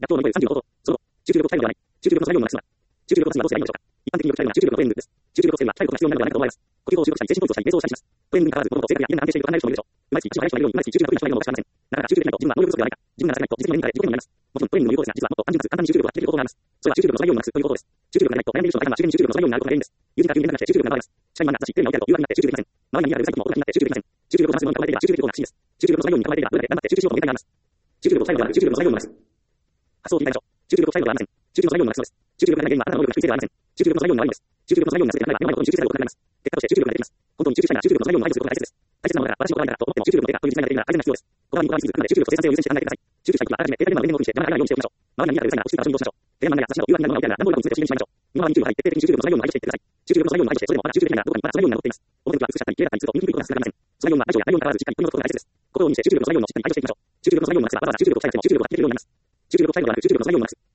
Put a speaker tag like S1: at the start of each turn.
S1: 合を乗り越える36項と、その後、集中力を鍛えるのではない。集中力の最良のなくすのは、集中力の最良のなくすではないのでしょうか。一般的によく使われるのは集中力のトレーニングです。集中力の鍛えるのは体力が必要になるのではないかと思われます。呼吸法を習得したり、精神統一をしたり、瞑想をしたりします。トレーニングに関わらず、物事を正確や理念が安定していると考える人もいるでしょう。うまいし、足を速くしているように、うまいし、集中が得意な人がいるのも確かめません。なかなか集中できないと、自分は能力不足ではないか。自分がなせないと、実に何かで自己になります。もちろん、トレーニングの有効ですが、実はもっと単純かつ簡単に集中力を発揮できる方法があります。それは集中力の最良をなくすということです。集中力がないと、悩んでいる人の大半は集中力の最良になることが原因です。友人から急に連絡が来て集中力が奪われます。社員は雑誌、テレビが起きたと誘惑になって集中できません。周りが見られるサイトもオフになって集中できません。集中力を話すように考えていれば集中できる方が不思議です。集中力の最良に考えていれば、どれだけ頑張って集中しようとも限界があります。集中力を最良ではなく、集中力の最良をなくす。発想を切り替えましょう。集中力を最良ではありません。集中力の最良をなくすのです。集中力がない原因はあなたの能力が低いせいではありません。集中力の最良に悪いのです。集中力の最良になくせて考えれば、目の前のことに集中したいことがなくなります。結果として集中力が出てきます。本当に集中したいなら集中力の最良に配慮することが大切です。大切なのだから、私の答えだからと思っても集中力の低下という実際が出ているなら改善が必要です。こだわりにこだわりすぎず、あくまで集中力と生産性を優先して考えてください。集中したい時はあらかじめデータでの上に目を気にして、邪魔がないようにしておきましょう。周りが見えたらうるさいな、落ち着いた場所に移動しましょう。提案漫画や雑誌など誘惑になるものが見たら段ボール箱に詰めて刺激しましょう。身の回りに注意を入って徹底的に集中力の最良に配慮していってください。集中力の最良に配慮して、それでもまだ集中できないならどこかにまだ最良に残っています。表向きは美しかったり綺麗だったりすると見にくいことが少なくありません。そのような相性や内容に関わらずしっかり取り除くことが大切です。心を見せ集中力の最良のしっかり配慮していきましょう。集中力の最良になくせばわざわざ集中力を鍛えなくても集中力を発揮できるようになります。集中力を最良ではなく集中力の最良になくす。